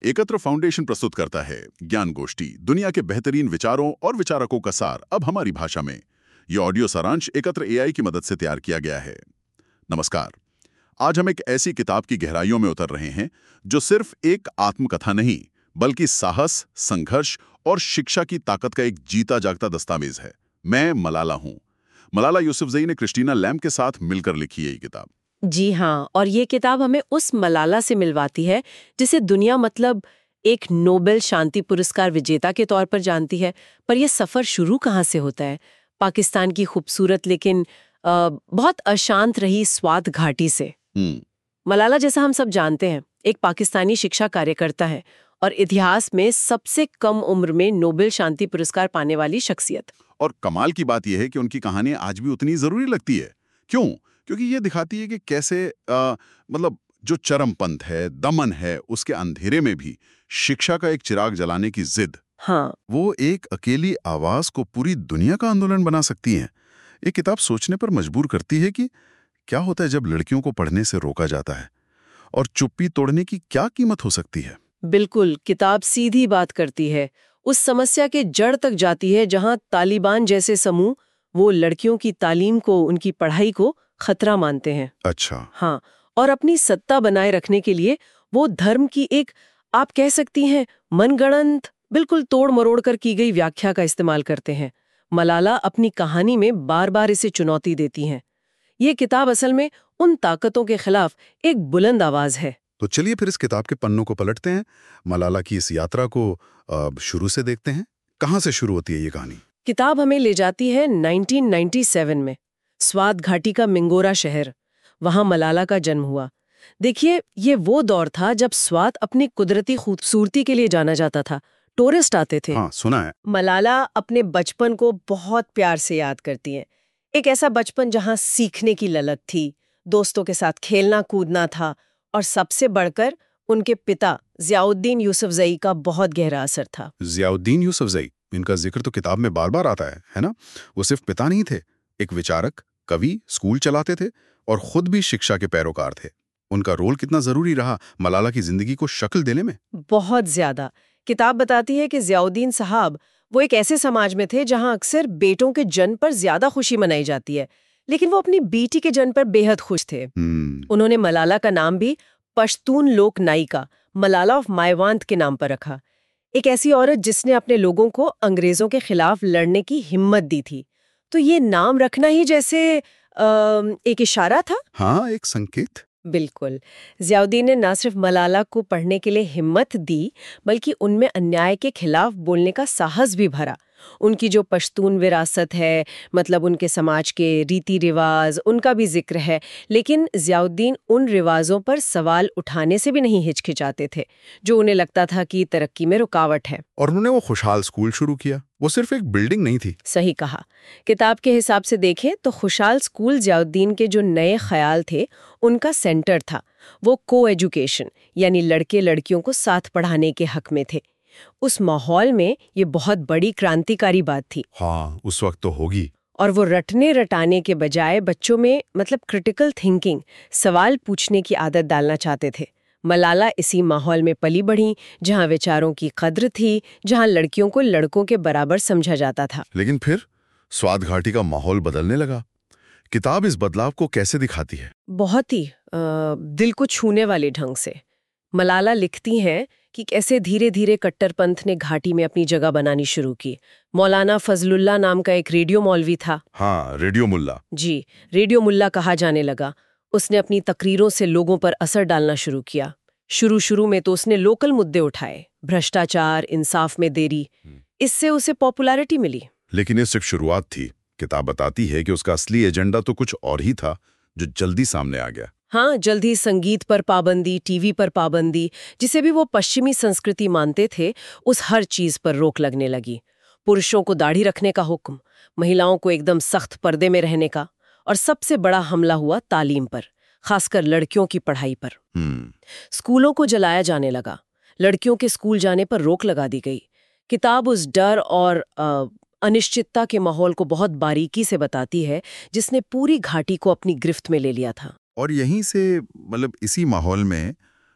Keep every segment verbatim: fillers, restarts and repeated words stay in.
एकत्र फाउंडेशन प्रस्तुत करता है ज्ञान गोष्ठी, दुनिया के बेहतरीन विचारों और विचारकों का सार अब हमारी भाषा में। यह ऑडियो सारांश एकत्र एआई की मदद से तैयार किया गया है। नमस्कार। आज हम एक ऐसी किताब की गहराइयों में उतर रहे हैं जो सिर्फ एक आत्मकथा नहीं, बल्कि साहस, संघर्ष और शिक्षा की ताकत का एक जीता जागता दस्तावेज है। मैं मलाला हूं। मलाला यूसुफजई ने क्रिस्टीना लैम्ब के साथ मिलकर लिखी है ये किताब। जी हाँ, और ये किताब हमें उस मलाला से मिलवाती है जिसे दुनिया मतलब एक नोबेल शांति पुरस्कार विजेता के तौर पर जानती है। पर यह सफर शुरू कहाँ से होता है? पाकिस्तान की खूबसूरत लेकिन आ, बहुत अशांत रही स्वात घाटी से। मलाला, जैसा हम सब जानते हैं, एक पाकिस्तानी शिक्षा कार्यकर्ता है और इतिहास में सबसे कम उम्र में नोबेल शांति पुरस्कार पाने वाली शख्सियत। और कमाल की बात यह है कि उनकी कहानी आज भी उतनी जरूरी लगती है। क्यों? क्योंकि ये दिखाती है कि कैसे आ, मतलब जो चरमपंथ है, दमन है, उसके अंधेरे में भी शिक्षा का एक चिराग जलाने की जिद, हाँ, वो एक अकेली आवाज को पूरी दुनिया का आंदोलन बना सकती है। ये किताब सोचने पर मजबूर करती है कि क्या होता है जब लड़कियों को पढ़ने से रोका जाता है, और चुप्पी तोड़ने की क्या कीमत हो सकती है। बिल्कुल, किताब सीधी बात करती है, उस समस्या के जड़ तक जाती है जहां तालिबान जैसे समूह वो लड़कियों की तालीम को, उनकी पढ़ाई को खतरा मानते हैं। अच्छा। हाँ, और अपनी सत्ता बनाए रखने के लिए वो धर्म की एक, आप कह सकती हैं, मनगढ़ंत, बिल्कुल तोड़ मरोड़ कर की गई व्याख्या का इस्तेमाल करते हैं। मलाला अपनी कहानी में बार बार इसे चुनौती देती हैं। ये किताब असल में उन ताकतों के खिलाफ एक बुलंद आवाज है। तो चलिए फिर इस किताब के पन्नों को पलटते हैं, मलाला की इस यात्रा को अब शुरू से देखते हैं। कहाँ से शुरू होती है ये कहानी? किताब हमें ले जाती है नाइनटीन नाइंटी सेवन में, स्वात घाटी का मिंगोरा शहर। वहां मलाला का जन्म हुआ। देखिए, ये वो दौर था जब स्वात अपनी कुदरती खूबसूरती के लिए जाना जाता था। टूरिस्ट आते थे। हाँ, सुना है। मलाला अपने बचपन को बहुत प्यार से याद करती हैं। एक ऐसा बचपन जहां सीखने की ललक थी, दोस्तों के साथ खेलना कूदना था, और सबसे बढ़कर उनके पिता ज़ियाउद्दीन यूसुफजई का बहुत गहरा असर था। ज़ियाउद्दीन यूसुफजई, इनका जिक्र तो किताब में बार बार आता है, है ना? वो सिर्फ पिता नहीं थे, एक विचारक, कवि, स्कूल चलाते थे और खुद भी शिक्षा के पैरोकार थे। उनका रोल कितना जरूरी रहा मलाला की जिंदगी को शक्ल देने में? बहुत ज्यादा। किताब बताती है कि ज़ियाउद्दीन साहब वो एक ऐसे समाज में थे जहां अक्सर बेटों के जन्म पर ज्यादा खुशी मनाई जाती है, लेकिन वो अपनी बेटी के जन्म पर बेहद खुश थे। उन्होंने मलाला का नाम भी पश्तून लोक नायिका, मलाला ऑफ मायवांत के नाम पर रखा। एक ऐसी औरत जिसने अपने लोगों को अंग्रेजों के खिलाफ लड़ने की हिम्मत दी थी। तो ये नाम रखना ही जैसे आ, एक इशारा था। हाँ, एक संकेत। बिल्कुल। ज़ियाउद्दीन ने न सिर्फ मलाला को पढ़ने के लिए हिम्मत दी, बल्कि उनमें अन्याय के खिलाफ बोलने का साहस भी भरा। उनकी जो पश्तून विरासत है, मतलब उनके समाज के रीति रिवाज, उनका भी जिक्र है, लेकिन ज़ियाउद्दीन उन रिवाजों पर सवाल उठाने से भी नहीं हिचकिचाते थे जो उन्हें लगता था कि तरक्की में रुकावट है। और उन्होंने वो खुशहाल स्कूल शुरू किया। वो सिर्फ एक बिल्डिंग नहीं थी। सही कहा। किताब के हिसाब से देखें तो खुशहाल स्कूल ज़ियाउद्दीन के जो नए ख्याल थे उनका सेंटर था। वो को एजुकेशन, यानी लड़के लड़कियों को साथ पढ़ाने के हक में थे। उस माहौल में ये बहुत बड़ी क्रांतिकारी बात थी। हाँ, उस वक्त तो होगी। और वो रटने रटाने के बजाय बच्चों में मतलब क्रिटिकल थिंकिंग, सवाल पूछने की आदत डालना चाहते थे। मलाला इसी माहौल में पली बढ़ी, जहां विचारों की कद्र थी, जहां लड़कियों को लड़कों के बराबर समझा जाता था। लेकिन फिर स्वात घाटी का माहौल बदलने लगा। किताब इस बदलाव को कैसे दिखाती है? बहुत ही आ, दिल को छूने वाले ढंग से। मलाला लिखती हैं कि कैसे धीरे धीरे कट्टरपंथ ने घाटी में अपनी जगह बनानी शुरू की। मौलाना फजलुल्लाह नाम का एक रेडियो मौलवी था। हाँ, रेडियो मुल्ला। जी, रेडियो मुल्ला कहा जाने लगा। उसने अपनी तकरीरों से लोगों पर असर डालना शुरू किया। शुरू शुरू में तो उसने लोकल मुद्दे उठाए, भ्रष्टाचार, इंसाफ में देरी। इससे उसे पॉपुलैरिटी मिली। लेकिन ये सिर्फ शुरुआत थी। किताब बताती है कि उसका असली एजेंडा तो कुछ और ही था, जो जल्दी सामने आ गया। हाँ, जल्दी संगीत पर पाबंदी, टीवी पर पाबंदी, जिसे भी वो पश्चिमी संस्कृति मानते थे, उस हर चीज पर रोक लगने लगी। पुरुषों को दाढ़ी रखने का हुक्म, महिलाओं को एकदम सख्त पर्दे में रहने का, और सबसे बड़ा हमला हुआ तालीम पर, खासकर लड़कियों की पढ़ाई पर। स्कूलों को जलाया जाने लगा, लड़कियों के स्कूल जाने पर रोक लगा दी गई। किताब उस डर और आ, अनिश्चितता के माहौल को बहुत बारीकी से बताती है जिसने पूरी घाटी को अपनी गिरफ्त में ले लिया था। और यहीं से मतलब इसी माहौल में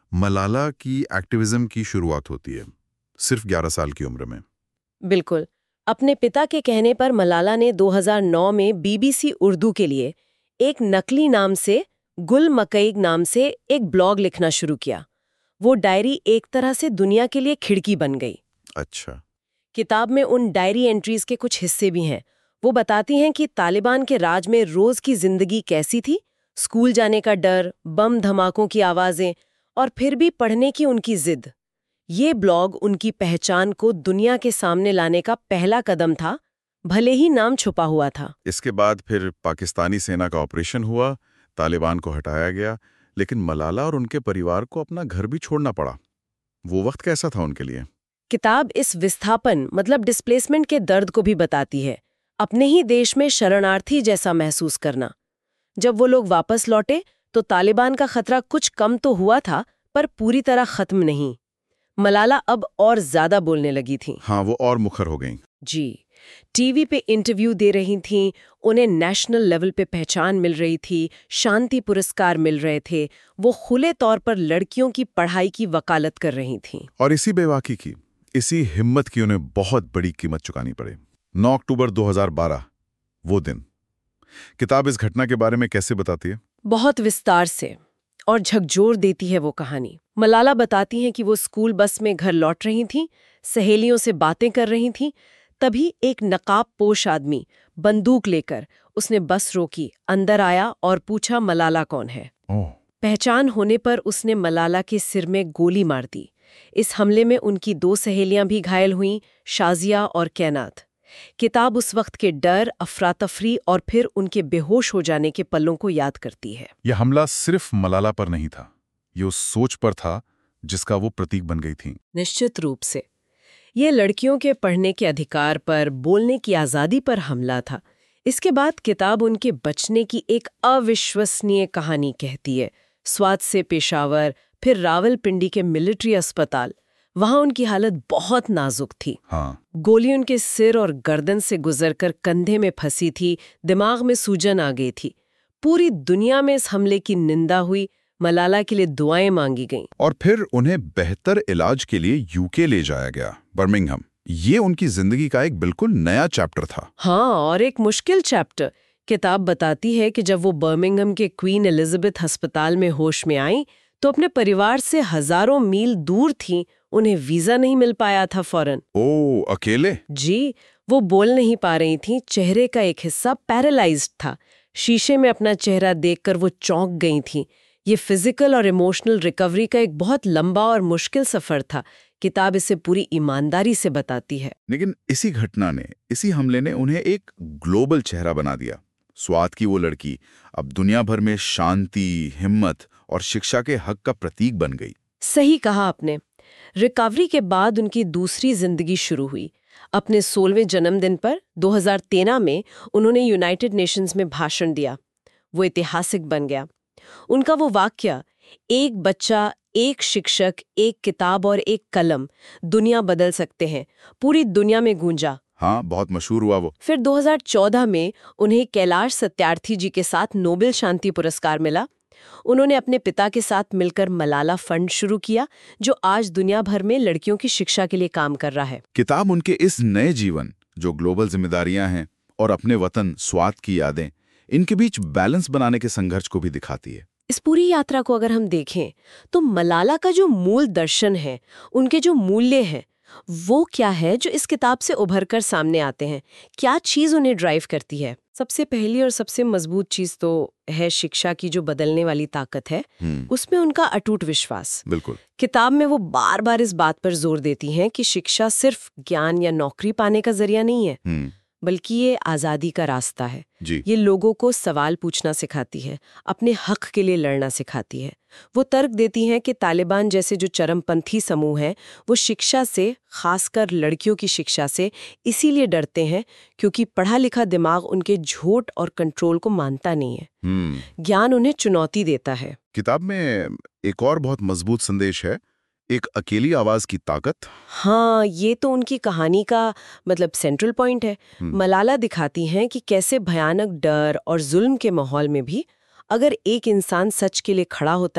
मलाला की एक्टिविज्म की शुरुआत होती है सिर्फ ग्यारह साल की उम्र में। बिल्कुल। अपने पिता के कहने पर मलाला ने दो हज़ार नौ में बीबीसी उर्दू के लिए एक नकली नाम से गुल मकईग नाम से एक ब्लॉग लिखना शुरू किया। वो डायरी एक तरह से दुनिया के लिए खिड़की बन गई। अच्छा। किताब में उन डायरी एंट्रीज के कुछ हिस्से भी हैं। वो बताती हैं कि तालिबान के राज में रोज की जिंदगी कैसी थी, स्कूल जाने का डर, बम धमाकों की आवाजें और फिर भी पढ़ने की उनकी जिद। ये ब्लॉग उनकी पहचान को दुनिया के सामने लाने का पहला कदम था, भले ही नाम छुपा हुआ था। इसके बाद फिर पाकिस्तानी सेना का ऑपरेशन हुआ, तालिबान को हटाया गया, लेकिन मलाला और उनके परिवार को अपना घर भी छोड़ना पड़ा। वो वक्त कैसा था उनके लिए? किताब इस विस्थापन मतलब डिस्प्लेसमेंट के दर्द को भी बताती है। अपने ही देश में शरणार्थी जैसा महसूस करना। जब वो लोग वापस लौटे तो तालिबान का खतरा कुछ कम तो हुआ था, पर पूरी तरह खत्म नहीं। मलाला अब और ज्यादा बोलने लगी थी। हाँ, वो और मुखर हो गईं। जी, टीवी पे इंटरव्यू दे रही थीं, उन्हें नेशनल लेवल पे पहचान मिल रही थी, शांति पुरस्कार मिल रहे थे। वो खुले तौर पर लड़कियों की पढ़ाई की वकालत कर रही थीं। और इसी बेबाकी की, इसी हिम्मत की उन्हें बहुत बड़ी कीमत चुकानी पड़ी। नौ अक्टूबर दो हज़ार बारह, वो दिन। किताब इस घटना के बारे में कैसे बताती है? बहुत विस्तार से और झकझोर देती है वो कहानी। मलाला बताती हैं कि वो स्कूल बस में घर लौट रही थीं, सहेलियों से बातें कर रही थीं, तभी एक नकाब पोश आदमी बंदूक लेकर उसने बस रोकी, अंदर आया और पूछा मलाला कौन है। ओह। पहचान होने पर उसने मलाला के सिर में गोली मार दी। इस हमले में उनकी दो सहेलियां भी घायल हुईं, शाजिया और कैनात। किताब उस वक्त के डर, अफरा तफरी और फिर उनके बेहोश हो जाने के पलों को याद करती है। यह हमला सिर्फ मलाला पर नहीं था, ये उस सोच पर था जिसका वो प्रतीक बन गई थी। निश्चित रूप से ये लड़कियों के पढ़ने के अधिकार पर, बोलने की आज़ादी पर हमला था। इसके बाद किताब उनके बचने की एक अविश्वसनीय कहानी कहती है। स्वात से पेशावर, फिर रावलपिंडी के मिलिट्री अस्पताल। वहां उनकी हालत बहुत नाजुक थी। हाँ। गोली उनके सिर और गर्दन से गुजरकर कंधे में फंसी थी, दिमाग में सूजन आ गई थी। पूरी दुनिया में इस हमले की निंदा हुई, मलाला के लिए दुआएं मांगी गईं। और फिर उन्हें बेहतर इलाज के लिए यूके ले जाया गया, बर्मिंघम। ये उनकी जिंदगी का एक बिल्कुल नया चैप्टर था। हाँ, और एक मुश्किल चैप्टर। किताब बताती है कि जब वो बर्मिंघम के क्वीन एलिजाबेथ अस्पताल में होश में आई तो अपने परिवार से हजारों मील दूर थीं, उन्हें वीजा नहीं मिल पाया था फौरन। ओ, अकेले? जी, वो बोल नहीं पा रही थीं, चेहरे का एक हिस्सा पैरालाइज्ड था। शीशे में अपना चेहरा देखकर वो चौंक गई थीं। ये फिजिकल और इमोशनल रिकवरी का एक बहुत लंबा और मुश्किल सफर था। किताब इसे पूरी ईमानदारी से बताती है। लेकिन इसी घटना ने, इसी हमले ने उन्हें एक ग्लोबल चेहरा बना दिया। स्वात की वो लड़की अब दुनिया भर में शांति, हिम्मत और शिक्षा के हक का प्रतीक बन गई। सही कहा आपने। रिकवरी के बाद उनकी दूसरी जिंदगी शुरू हुई। अपने सोलहवें जन्मदिन पर दो हज़ार तेरह में उन्होंने यूनाइटेड नेशंस में भाषण दिया। वो ऐतिहासिक बन गया। उनका वो वाक्य, एक बच्चा, एक शिक्षक, एक किताब और एक कलम दुनिया बदल सकते हैं, पूरी दुनिया में गूंजा। हाँ, बहुत मशहूर हुआ वो। फिर दो हज़ार चौदह में उन्हें कैलाश सत्यार्थी जी के साथ नोबेल शांति पुरस्कार मिला। उन्होंने अपने पिता के साथ मिलकर मलाला फंड शुरू किया, जो आज दुनिया भर में लड़कियों की शिक्षा के लिए काम कर रहा है। किताब उनके इस नए जीवन, जो ग्लोबल जिम्मेदारियां हैं और अपने वतन स्वात की यादें, इनके बीच बैलेंस बनाने के संघर्ष को भी दिखाती है। इस पूरी यात्रा को अगर हम देखें तो मलाला का जो मूल दर्शन है, उनके जो मूल्य हैं, वो क्या है जो इस किताब से उभर कर सामने आते हैं? क्या चीज उन्हें ड्राइव करती है? सबसे पहली और सबसे मजबूत चीज तो है शिक्षा की जो बदलने वाली ताकत है, उसमें उनका अटूट विश्वास। बिल्कुल। किताब में वो बार बार इस बात पर जोर देती हैं कि शिक्षा सिर्फ ज्ञान या नौकरी पाने का जरिया नहीं है, बल्कि ये आज़ादी का रास्ता है। जी। ये लोगों को सवाल पूछना सिखाती है, अपने हक के लिए लड़ना सिखाती है। वो तर्क देती हैं कि तालिबान जैसे जो चरमपंथी समूह हैं, वो शिक्षा से, खासकर लड़कियों की शिक्षा से, इसीलिए डरते हैं क्योंकि पढ़ा लिखा दिमाग उनके झूठ और कंट्रोल को मानता नहीं है। ज्ञान उन्हें चुनौती देता है। किताब में एक और बहुत मजबूत संदेश है, एक अकेली आवाज की ताकत। हाँ, ये तो उनकी कहानी का मतलब सेंट्रल पॉइंट है। मलाला दिखाती हैं कि कैसे भयानक डर और जुल्म के माहौल में भी अगर एक इंसान सच के लिए खड़ा होता है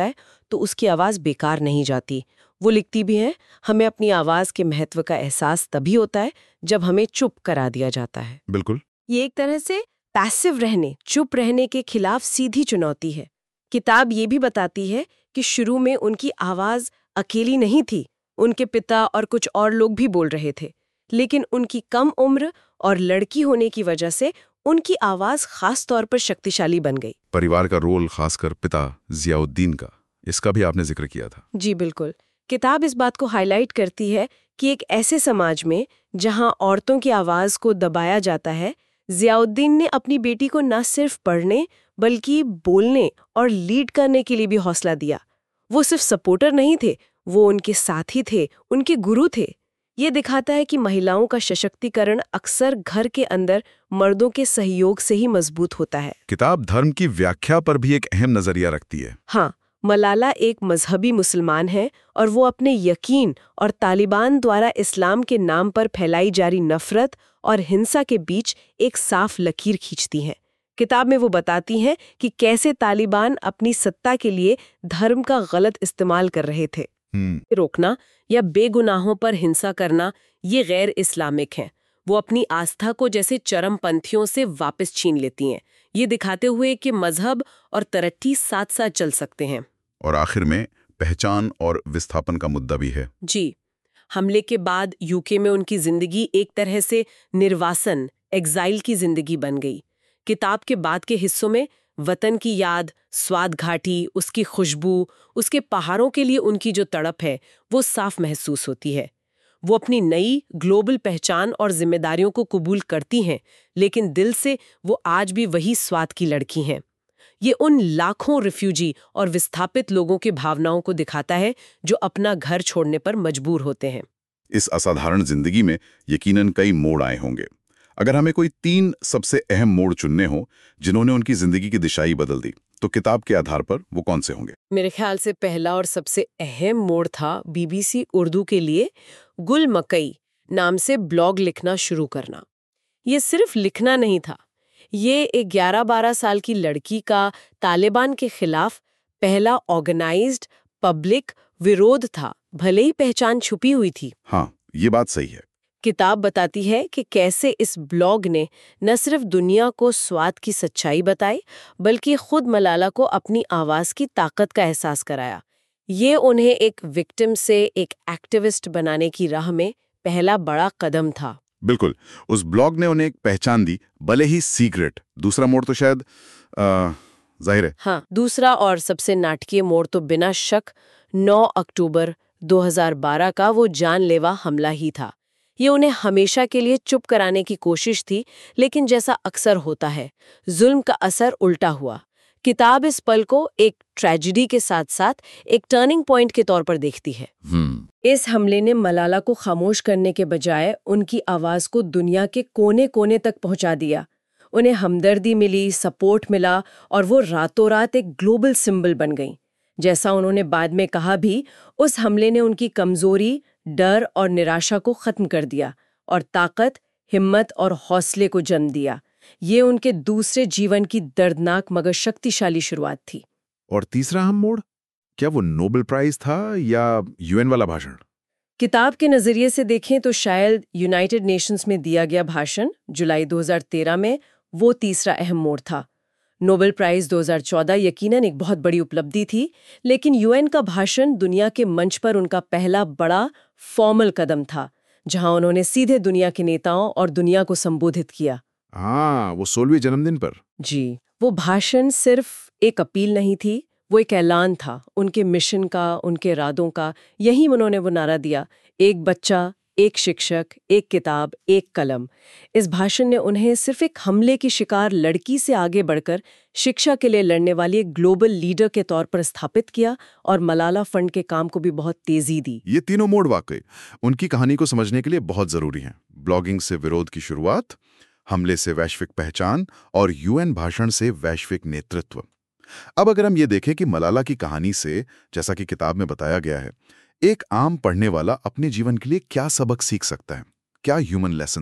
तो उसकी आवाज बेकार नहीं जाती। वो लिखती भी है, हमें अपनी आवाज के महत्व का एहसास तभी होता है जब हमें चुप करा दिया जाता है। बिल्कुल। ये एक तरह से पैसिव रहने, चुप रहने के खिलाफ सीधी चुनौती है। किताब ये भी बताती है कि शुरू में उनकी आवाज अकेली नहीं थी, उनके पिता और कुछ और लोग भी बोल रहे थे, लेकिन उनकी कम उम्र और लड़की होने की वजह से उनकी आवाज खास तौर पर शक्तिशाली बन गई। परिवार का रोल, खासकर पिता जियाउद्दीन का, इसका भी आपने जिक्र किया था। जी बिल्कुल। किताब इस बात को हाईलाइट करती है कि एक ऐसे समाज में जहां औरतों की आवाज को दबाया जाता है, जियाउद्दीन ने अपनी बेटी को न सिर्फ पढ़ने बल्कि बोलने और लीड करने के लिए भी हौसला दिया। वो सिर्फ सपोर्टर नहीं थे, वो उनके साथी थे, उनके गुरु थे। ये दिखाता है कि महिलाओं का सशक्तिकरण अक्सर घर के अंदर मर्दों के सहयोग से ही मजबूत होता है। किताब धर्म की व्याख्या पर भी एक अहम नजरिया रखती है। हाँ, मलाला एक मजहबी मुसलमान है और वो अपने यकीन और तालिबान द्वारा इस्लाम के नाम पर फैलाई जा रही नफरत और हिंसा के बीच एक साफ लकीर खींचती हैं। किताब में वो बताती हैं कि कैसे तालिबान अपनी सत्ता के लिए धर्म का गलत इस्तेमाल कर रहे थे। रोकना या बेगुनाहों पर हिंसा करना ये गैर इस्लामिक है। वो अपनी आस्था को जैसे चरमपंथियों से वापस छीन लेती हैं, ये दिखाते हुए कि मजहब और तरक्की साथ साथ चल सकते हैं। और आखिर में पहचान और विस्थापन का मुद्दा भी है। जी, हमले के बाद यूके में उनकी जिंदगी एक तरह से निर्वासन, एग्जाइल की जिंदगी बन गई। किताब के बाद के हिस्सों में वतन की याद, स्वाद घाटी, उसकी खुशबू, उसके पहाड़ों के लिए उनकी जो तड़प है वो साफ महसूस होती है। वो अपनी नई ग्लोबल पहचान और जिम्मेदारियों को कबूल करती हैं, लेकिन दिल से वो आज भी वही स्वाद की लड़की हैं। ये उन लाखों रिफ्यूजी और विस्थापित लोगों की भावनाओं को दिखाता है जो अपना घर छोड़ने पर मजबूर होते हैं। इस असाधारण जिंदगी में यकीनन कई मोड़ आए होंगे। अगर हमें कोई तीन सबसे अहम मोड़ चुनने हो जिन्होंने उनकी जिंदगी की दिशा ही बदल दी, तो किताब के आधार पर वो कौन से होंगे? मेरे ख्याल से पहला और सबसे अहम मोड़ था बीबीसी उर्दू के लिए गुल मकई नाम से ब्लॉग लिखना शुरू करना। ये सिर्फ लिखना नहीं था, ये एक ग्यारह बारह साल की लड़की का तालिबान के खिलाफ पहला ऑर्गेनाइज्ड पब्लिक विरोध था, भले ही पहचान छुपी हुई थी। हाँ, ये बात सही है। किताब बताती है कि कैसे इस ब्लॉग ने न सिर्फ दुनिया को स्वाद की सच्चाई बताई, बल्कि खुद मलाला को अपनी आवाज की ताकत का एहसास कराया। ये उन्हें एक विक्टिम से एक एक्टिविस्ट बनाने की राह में पहला बड़ा कदम था। बिल्कुल, उस ब्लॉग ने उन्हें एक पहचान दी, भले ही सीक्रेट। दूसरा मोड़ तो शायद जाहिर है। हाँ, दूसरा और सबसे नाटकीय मोड़ तो बिना शक नौ अक्टूबर दो हज़ार बारह का वो जानलेवा हमला ही था। ये उन्हें हमेशा के लिए चुप कराने की कोशिश थी, लेकिन जैसा अक्सर होता है, जुल्म का असर उल्टा हुआ। किताब इस पल को एक ट्रेजेडी के साथ साथ एक टर्निंग पॉइंट के तौर पर देखती है। इस हमले ने मलाला को खामोश करने के बजाय उनकी आवाज को दुनिया के कोने कोने तक पहुंचा दिया। उन्हें हमदर्दी मिली, सपोर्ट मिला और वो रातों रात एक ग्लोबल सिंबल बन गई। जैसा उन्होंने बाद में कहा भी, उस हमले ने उनकी कमजोरी, डर और निराशा को खत्म कर दिया और ताकत, हिम्मत और हौसले को जन्म दिया। ये उनके दूसरे जीवन की दर्दनाक मगर शक्तिशाली शुरुआत थी। और तीसरा अहम मोड़, क्या वो नोबेल प्राइज था या यूएन वाला भाषण? किताब के नजरिए से देखें तो शायद यूनाइटेड नेशंस में दिया गया भाषण जुलाई दो हज़ार तेरह में वो तीसरा अहम मोड़ था। नोबेल प्राइज दो हज़ार चौदह यकीनन एक बहुत बड़ी उपलब्धि थी, लेकिन यूएन का भाषण दुनिया के मंच पर उनका पहला बड़ा फॉर्मल कदम था, जहां उन्होंने सीधे दुनिया के नेताओं और दुनिया को संबोधित किया। हाँ, वो सोलहवें जन्मदिन पर। जी, वो भाषण सिर्फ एक अपील नहीं थी, वो एक ऐलान था उनके मिशन का, उनके इरादों का। यही उन्होंने वो नारा दिया, एक बच्चा, एक शिक्षक, एक किताब, एक कलम। इस भाषण ने उन्हें सिर्फ एक हमले की शिकार लड़की से आगे बढ़कर शिक्षा के लिए लड़ने वाली एक ग्लोबल लीडर के तौर पर स्थापित किया और मलाला फंड के काम को भी बहुत तेजी दी। ये तीनों मोड़ वाकई उनकी कहानी को समझने के लिए बहुत जरूरी हैं। ब्लॉगिंग से विरोध की शुरुआत, हमले से वैश्विक पहचान और यूएन भाषण से वैश्विक नेतृत्व। अब अगर हम ये देखें कि मलाला की कहानी से, जैसा कि किताब में बताया गया है, एक आम पढ़ने वाला अपने जीवन के लिए क्या सबक सीख सकता है, क्या ह्यूमन लेसन्स हैं?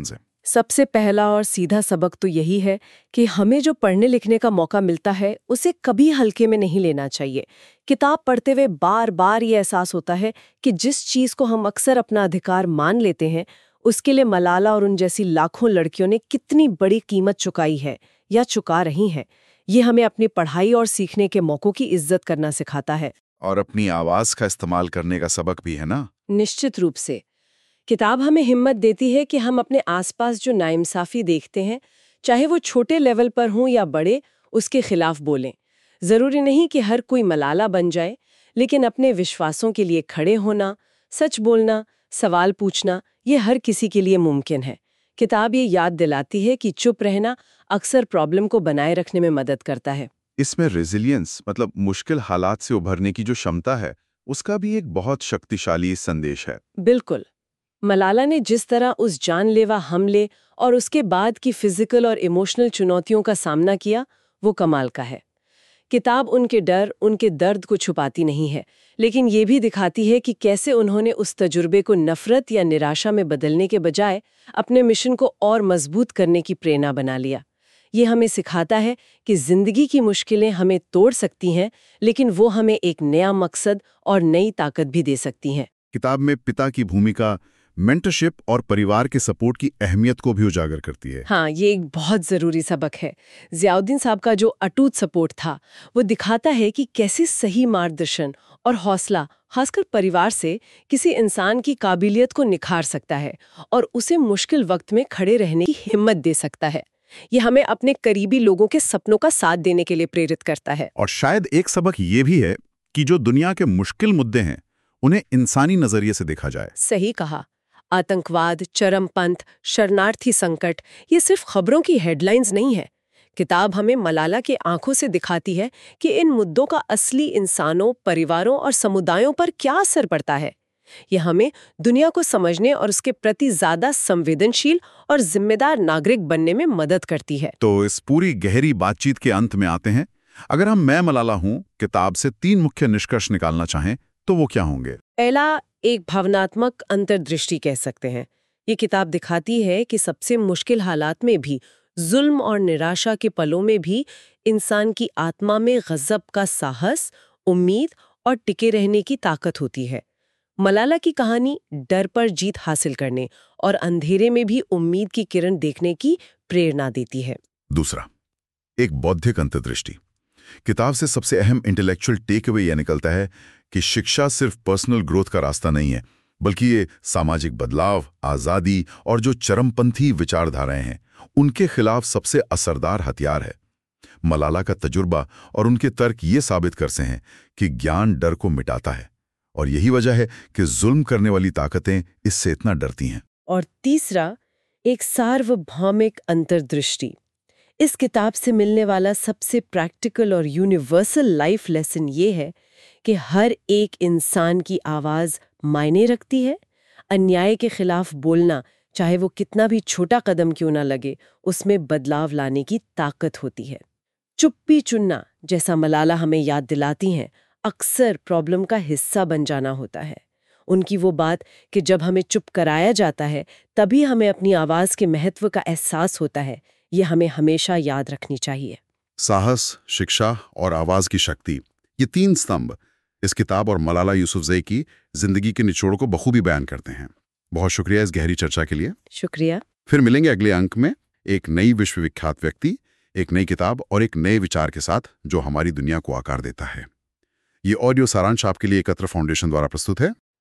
सबसे पहला और सीधा सबक तो यही है कि हमें जो पढ़ने लिखने का मौका मिलता है उसे कभी हल्के में नहीं लेना चाहिए। किताब पढ़ते हुए बार बार ये एहसास होता है कि जिस चीज़ को हम अक्सर अपना अधिकार मान लेते हैं, उसके लिए मलाला और उन जैसी लाखों लड़कियों ने कितनी बड़ी कीमत चुकाई है या चुका रही हैं। ये हमें अपनी पढ़ाई और सीखने के मौक़ों की इज्जत करना सिखाता है। और अपनी आवाज का इस्तेमाल करने का सबक भी है ना। निश्चित रूप से किताब हमें हिम्मत देती है कि हम अपने आसपास जो नाइंसाफी देखते हैं, चाहे वो छोटे लेवल पर हों या बड़े, उसके खिलाफ बोलें। जरूरी नहीं कि हर कोई मलाला बन जाए, लेकिन अपने विश्वासों के लिए खड़े होना, सच बोलना, सवाल पूछना, ये हर किसी के लिए मुमकिन है। किताब ये याद दिलाती है कि चुप रहना अक्सर प्रॉब्लम को बनाए रखने में मदद करता है। इसमें रेजिलियंस मतलब मुश्किल हालात से उभरने की जो क्षमता है, उसका भी एक बहुत शक्तिशाली संदेश है। बिल्कुल। मलाला ने जिस तरह उस जानलेवा हमले और उसके बाद की फिजिकल और इमोशनल चुनौतियों का सामना किया, वो कमाल का है। किताब उनके डर, उनके दर्द को छुपाती नहीं है, लेकिन ये भी दिखाती है कि कैसे उन्होंने उस तजुर्बे को नफरत या निराशा में बदलने के बजाय अपने मिशन को और मजबूत करने की प्रेरणा बना लिया। ये हमें सिखाता है कि जिंदगी की मुश्किलें हमें तोड़ सकती हैं, लेकिन वो हमें एक नया मकसद और नई ताकत भी दे सकती हैं। किताब में पिता की भूमिका, मेंटरशिप और परिवार के सपोर्ट की अहमियत को भी उजागर करती है। हाँ, ये एक बहुत ज़रूरी सबक है। ज़ियाउद्दीन साहब का जो अटूट सपोर्ट था, वो दिखाता है कि कैसे सही मार्गदर्शन और हौसला, खासकर परिवार से, किसी इंसान की काबिलियत को निखार सकता है और उसे मुश्किल वक्त में खड़े रहने की हिम्मत दे सकता है। ये हमें अपने करीबी लोगों के सपनों का साथ देने के लिए प्रेरित करता है। और शायद एक सबक ये भी है कि जो दुनिया के मुश्किल मुद्दे हैं, उन्हें इंसानी नजरिए से देखा जाए। सही कहा। आतंकवाद, चरमपंथ, शरणार्थी संकट, ये सिर्फ खबरों की हेडलाइंस नहीं है। किताब हमें मलाला के आंखों से दिखाती है कि इन मुद्दों का असली इंसानों, परिवारों और समुदायों पर क्या असर पड़ता है। ये हमें दुनिया को समझने और उसके प्रति ज्यादा संवेदनशील और जिम्मेदार नागरिक बनने में मदद करती है। तो इस पूरी गहरी बातचीत के अंत में आते हैं। अगर हम मैं मलाला हूं किताब से तीन मुख्य निष्कर्ष निकालना चाहें तो वो क्या होंगे? पहला, एक भावनात्मक अंतर्दृष्टि कह सकते हैं। ये किताब दिखाती है कि सबसे मुश्किल हालात में भी, जुल्म और निराशा के पलों में भी, इंसान की आत्मा में गजब का साहस, उम्मीद और टिके रहने की ताकत होती है। मलाला की कहानी डर पर जीत हासिल करने और अंधेरे में भी उम्मीद की किरण देखने की प्रेरणा देती है। दूसरा, एक बौद्धिक अंतर्दृष्टि। किताब से सबसे अहम इंटेलेक्चुअल टेक अवे यह निकलता है कि शिक्षा सिर्फ पर्सनल ग्रोथ का रास्ता नहीं है, बल्कि ये सामाजिक बदलाव, आज़ादी और जो चरमपंथी विचारधाराएं हैं, उनके खिलाफ सबसे असरदार हथियार है। मलाला का तजुर्बा और उनके तर्क ये साबित करते हैं कि ज्ञान डर को मिटाता है, और यही वजह है कि जुल्म करने वाली ताकतें इससे इतना डरती हैं। और तीसरा, एक सार्वभौमिक अंतर्दृष्टि। इस किताब से मिलने वाला सबसे प्रैक्टिकल और यूनिवर्सल लाइफ लेसन ये है कि हर एक इंसान की आवाज़ मायने रखती है। अन्याय के खिलाफ बोलना, चाहे वो कितना भी छोटा कदम क्यों ना लगे, उसमें बदलाव लाने की ताकत होती है। चुप्पी चुनना, जैसा मलाला हमें याद दिलाती हैं, अक्सर प्रॉब्लम का हिस्सा बन जाना होता है। उनकी वो बात कि जब हमें चुप कराया जाता है, तभी हमें अपनी आवाज़ के महत्व का एहसास होता है, ये हमें हमेशा याद रखनी चाहिए। साहस, शिक्षा और आवाज़ की शक्ति, ये तीन स्तंभ इस किताब और मलाला यूसुफजई की जिंदगी के निचोड़ को बखूबी बयान करते हैं। बहुत शुक्रिया इस गहरी चर्चा के लिए। शुक्रिया। फिर मिलेंगे अगले अंक में एक नई विश्वविख्यात व्यक्ति, एक नई किताब और एक नए विचार के साथ जो हमारी दुनिया को आकार देता है। ये ऑडियो सारांश आपके लिए एकत्र फाउंडेशन द्वारा प्रस्तुत है।